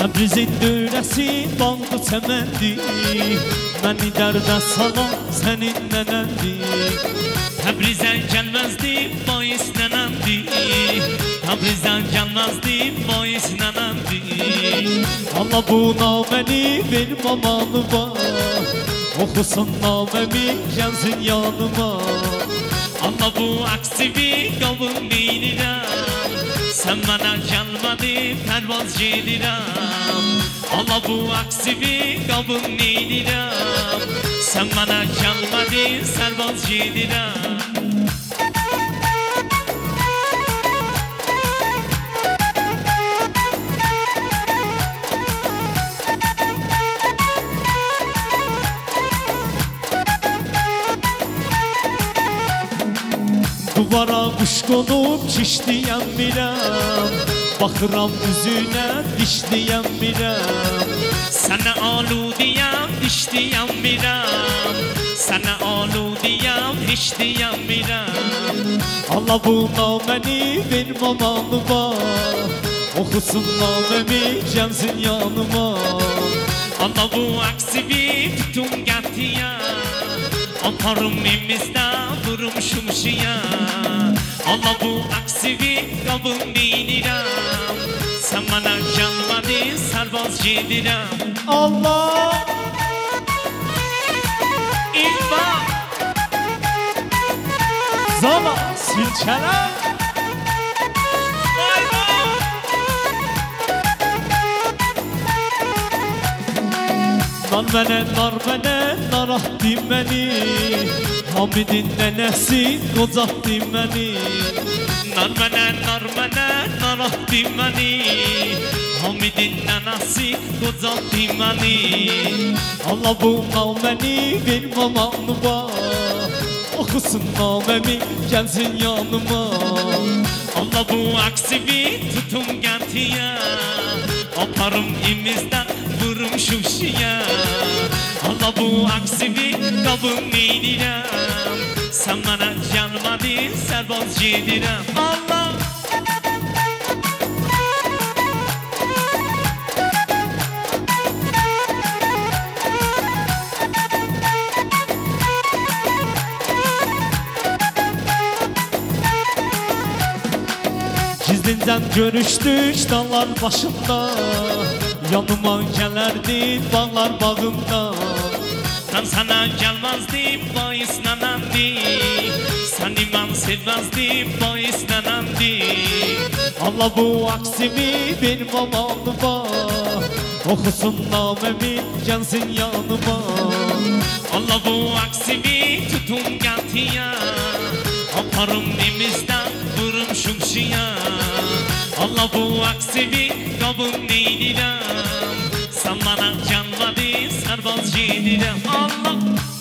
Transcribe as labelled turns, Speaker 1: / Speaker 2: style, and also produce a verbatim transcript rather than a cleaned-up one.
Speaker 1: Təbrizin dörəsi baldı çəməndi, məni dərdə salan sənin nənəndi.
Speaker 2: Təbrizdən gəlməzdi, boyis nənəmdi. Təbrizdən gəlməzdi, boyis nənəmdi.
Speaker 1: Allah bu naməni ver mamanıma, oxusun naməmi gəlsin yanıma.
Speaker 2: Allah bu aksivi qavun neydirəm, sən mənə gəlmədi pərvaz gedirəm. Allah bu aksivi qavun neydirəm, sən mənə gəlmədi sərvaz gedirəm.
Speaker 1: Duvara quş qonub kişliyəm biləm, baxıram üzünə dişliyəm biləm.
Speaker 2: Sənə aludiyəm, dişliyəm biləm. Sənə aludiyəm, dişliyəm biləm.
Speaker 1: Allah bu naməni ver mamanıma, oxusun naməmi gəlsin yanıma.
Speaker 2: Allah bu aksivi tutun gətirəm, aparım imizdə vurum şumşiyə. Allah bu aksivi qavun neydirəm, sən mənə gəlmədi sərvaz gedirəm.
Speaker 1: Allah
Speaker 2: İlva
Speaker 1: Zala silkələm. Nar mənə, nar mənə, narahdi məni, Hamidin nənəsi qocatdi məni.
Speaker 2: Nar mənə, nar mənə, narahdi məni, Hamidin nənəsi qocatdi məni.
Speaker 1: Allah bu naməni ver mamanıma, oxusun naməmi gəlsin yanıma.
Speaker 2: Allah bu aksivi tutun gətirəm, aparım imizdən vurum şuşiyə. Allah bu aksivi qavun neydirəm, sən mənə gəlmədi sərvaz gedirəm. Allah
Speaker 1: Gizlincən görüşdük dağlar başında, yanıma gələrdi bağlar bağımda.
Speaker 2: Mən sənə gəlməzdim, boyis nənəmdi. Səni mən sevməzdim, boyis nənəmdi.
Speaker 1: Allah bu aksimi ver mamanıma, oxusun naməmi gəlsin yanıma.
Speaker 2: Allah bu aksivi tutun gətirəm, aparım imizdən vurum şumşiyə. Allah bu aksivi qavun neydirəm, sən mənə gəlmədi sərvaz gedirəm. Allah